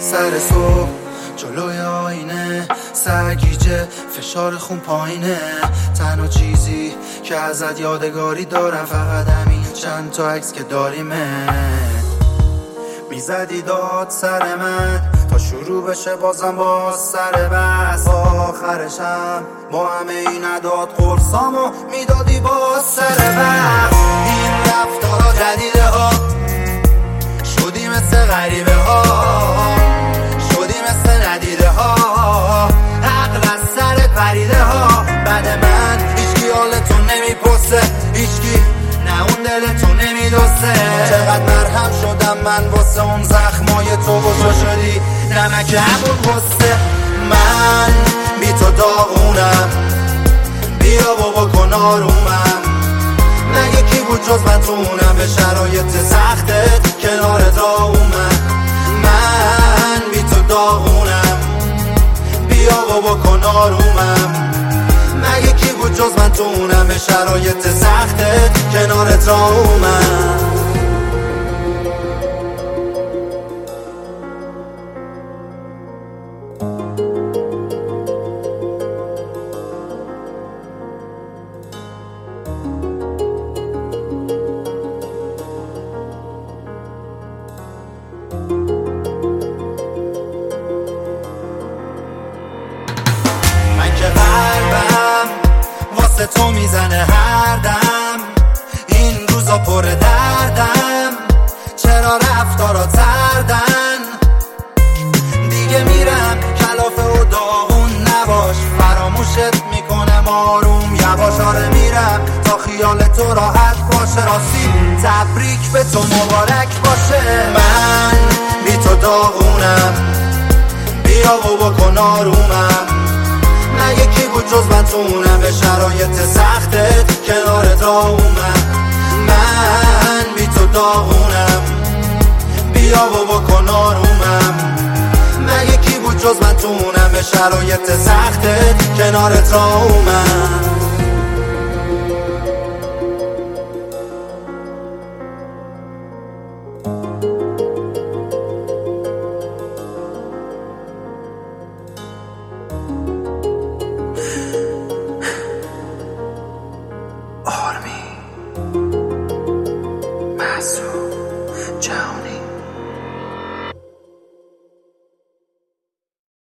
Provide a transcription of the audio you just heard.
سر صبح جلوی آینه سرگیجه فشار خون پایینه. تنها چیزی که ازت یادگاری دارم فقط همین چند تا عکس که داریمه. میزدی داد سر من تا شروع بشه بازم باز سر بس. آخرشم با همه این نداد قرصامو میدادی باز سر بس. این رفتارا جدیده ها شدی مثل غریبه ها، شدی مثل ندیده ها، عقل از سرت پریده ها. بعد من هیچکی حالتو نمیپرسه، هیچکی نه اون دلتو نمیدوسته. چقدر مرهم شدم من واسه اون زخمای تو و تو شدی نمک همون غصه. من بی تو داغونم، بیا بابا کن آرومم. مگه کی بود جز من تو اونم به شرایط سختت کنارت راومم. من بی تو داغونم، بیا بابا کن آرومم. مگه کی بود جز من تو اونم به شرایط سختت کنارت راومم. که قلبم واسه تو میزنه هر دم، این روزا پر دردم. چرا رفتارا تردن؟ دیگه میرم کلافه و داغون نباش، فراموشت میکنم آروم یواش. آره میرم تا خیال تو راحت باشه، راستی تبریک به تو مبارک باشه. من بی تو داغونم، بیا و بکن آرومم. مگه کی بود جز من تو اونم به شرایط سختت کنارت راومم. من بی تو داغونم، بیا و بکن آرومم. مگه کی بود جز من تو اونم به شرایط سختت کنارت راومم.